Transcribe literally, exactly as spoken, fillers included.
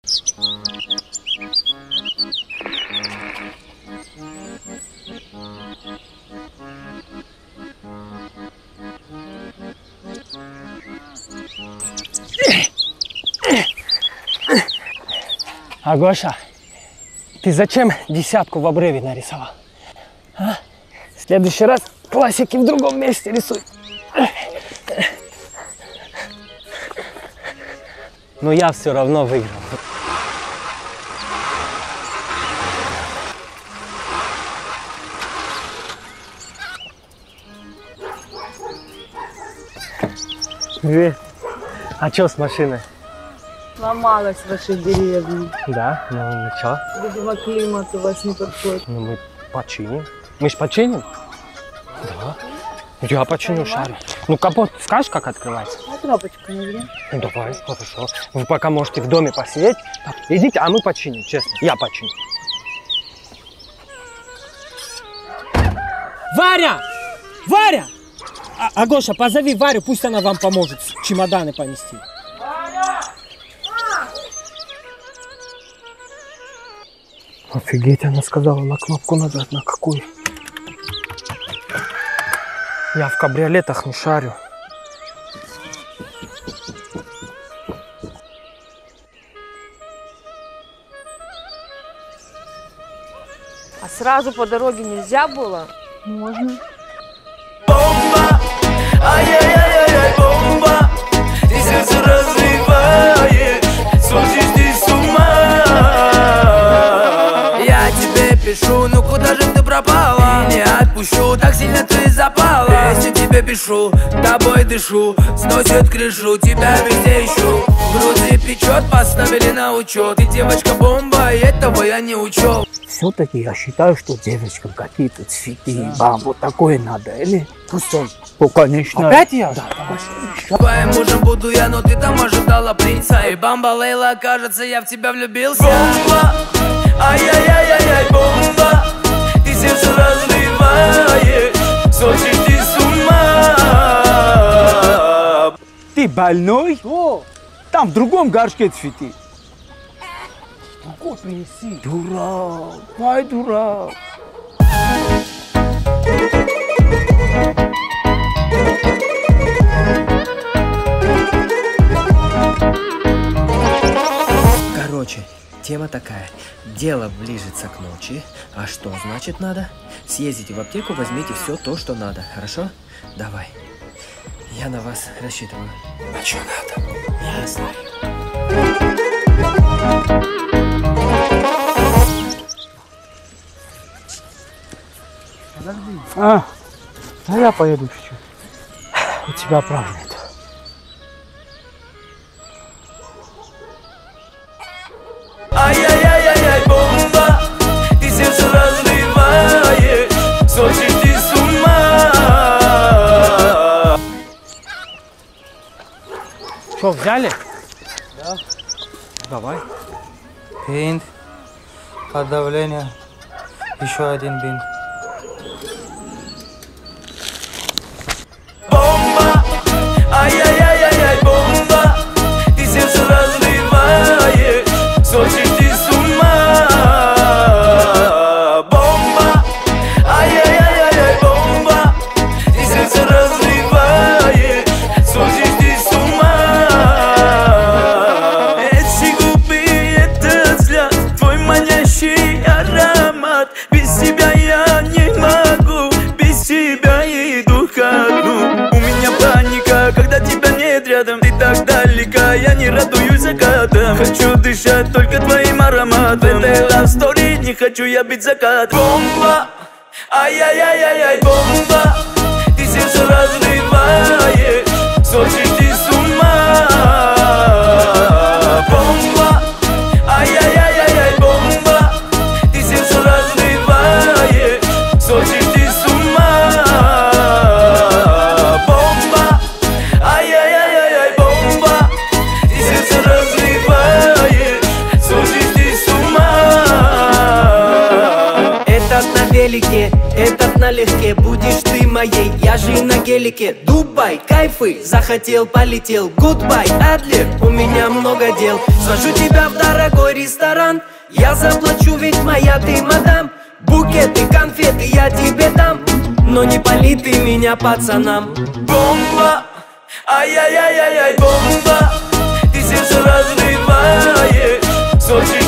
Агоша, ты зачем десятку в обрыве нарисовал? А? В следующий раз классики в другом месте рисуй. Но я все равно выиграл. Привет. А что с машиной? Сломалась в вашей деревне. Да, ну ничего. Видимо, климат у вас не подходит. Ну мы починим. Мы ж починим? Да. Я починю шарик. Ну капот, скажешь, как открывается? А тряпочку не. Ну давай, хорошо. Вы пока можете в доме посидеть. Идите, а мы починим, честно. Я починю. Варя! Варя! А, Агоша, позови Варю, пусть она вам поможет чемоданы понести. Офигеть, она сказала на кнопку нажать, на какую? Я в кабриолетах не шарю. А сразу по дороге нельзя было? Можно. Бомба! Ай-яй-яй-яй, бомба! Ты сердце разрываешь, сводишь ты с ума. Я тебе пишу, ну куда же ты пропала? Не отпущу, так сильно ты запала. Песню тебе пишу, тобой дышу, сносит крышу, тебя везде ищу. В груди печет, поставили на учет. Ты девочка-бомба, и этого я не учел. Все-таки я считаю, что девочкам какие-то цветы, бам, вот такое надо, или? Пусть он, ну, конечно. Опять я? Да, давай. Твоим мужем буду я, но ты там ожидала принца. И бамба Лейла, кажется, я в тебя влюбился. Бомба, ай-яй-яй-яй, бомба. Ты сердце разрываешь, сводишь ты с ума. Ты больной? О, там в другом горшке цветы. Какой принеси? Дурак, ай, дурак. Короче, тема такая. Дело ближется к ночи. А что значит надо? Съездите в аптеку, возьмите все то, что надо. Хорошо? Давай. Я на вас рассчитываю. А что надо? Я знаю. А, да я поеду чуть-чуть. У тебя прав нет. Ай-яй-яй-яй, бомба. Ты сердце разрываешь, сводишь ты с ума. Что, взяли? Да. Давай. Бинт. От давления. Еще один бинт. Бомба, ай-яй-яй-яй, бомба. Ты сердце разрываешь, сводишь ты с ума. Бомба, ай-яй-яй-яй, бомба. Ты сердце разрываешь, сводишь ты с ума. Эти губы, этот взгляд, твой манящий аромат. Без тебя я не могу, без тебя иду ко дну. У меня паника, когда тебя нет рядом. Ты так далека, я не радуюсь закатам. Хочу дышать только твоим ароматом. В этой love story не хочу я быть закат. Бомба, ай-яй-яй-яй, бомба. Ты сердце разрываешь, сводишь ты с ума. Бомба, ай-яй-яй-яй, бомба. Ты сердце разрываешь, сводишь ты с ума. Бомба, ай-яй-яй-яй, бомба. Ты сердце разрываешь, сводишь ты с ума. Этот на велике, этот налегке. Будешь ты моей, я же на гелике. Дубай, кайфы, захотел, полетел. Гудбай, Адлер, у меня много дел. Свожу тебя в дорогой ресторан. Я заплачу, ведь моя ты мадам. Букеты, конфеты я тебе дам, но не пали ты меня пацанам. Бомба, ай-яй-яй-яй-яй, бомба. Ты сердце разрываешь, Сочи